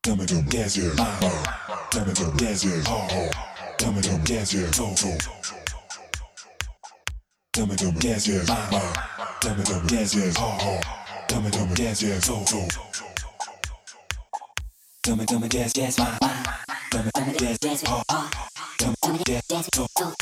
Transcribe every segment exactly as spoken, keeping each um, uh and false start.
Tell me to dance here, uh, tell me to dance here, uh, tell me to dance here, so so. Tell me to dance here, uh, tell me to dance here, uh, tell me to dance here, so so. Tell me, tell me dance, dance, uh, tell me, tell me dance, dance, uh, tell me, tell me dance, dance, so so.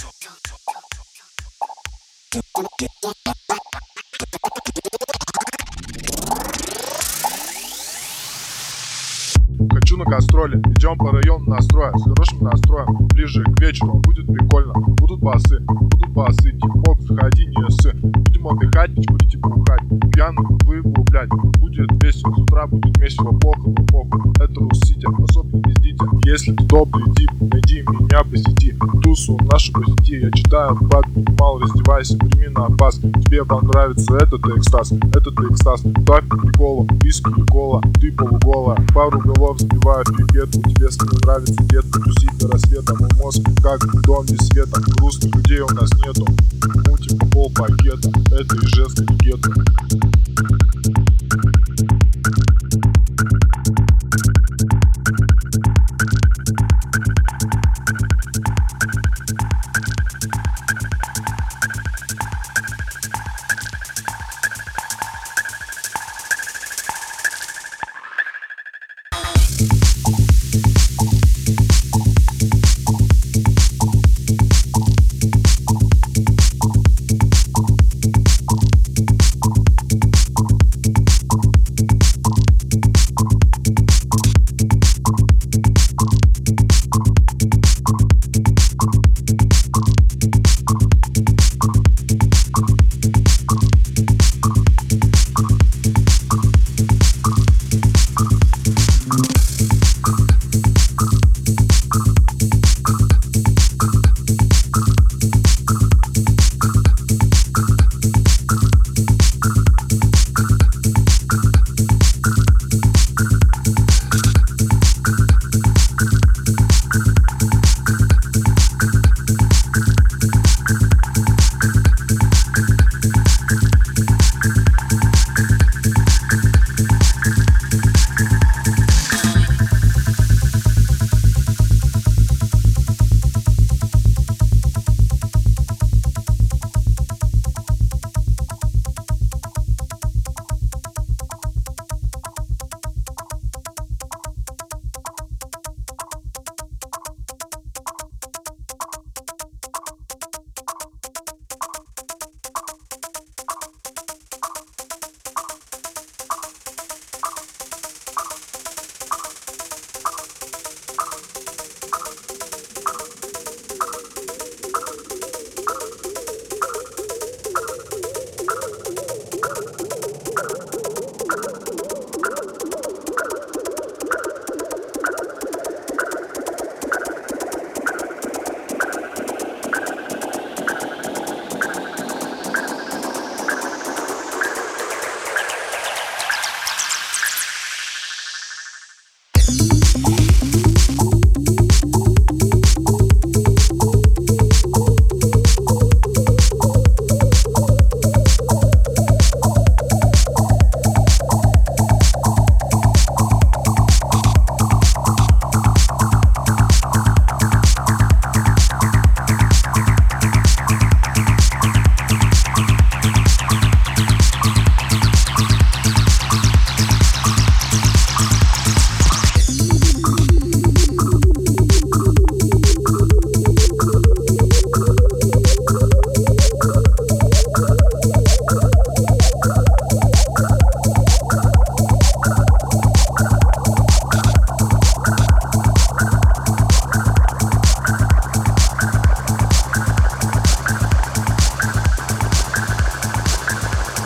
Хочу на гастроли, идем по району настроя. С хорошим настроем, ближе к вечеру будет прикольно. Будут басы, будут басы, хип-хоп, заходи, не ссы. Будем отдыхать, ведь будете бухать. Пьяный вы гулять, будет весело. С утра будет весело, плохо, но похуй. Это Рус-Сити, особенно пиздите. Если ты добрый тип, найди меня по сети. Тусу нашу посети, я читаю бат, мало раздевайся, прими на бас. Тебе понравится этот экстаз, этот экстаз. Ставь приколом, виски и кола, ты полуголая. Пару голов сбиваю в пипетку. Тебе с ним нравится детка, тусить до рассвета. Мой мозг как дом без света. Грустных людей у нас нету. Мутим по пол пакета, это Ижевск и гетто.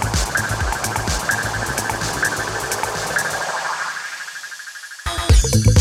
We'll be right back.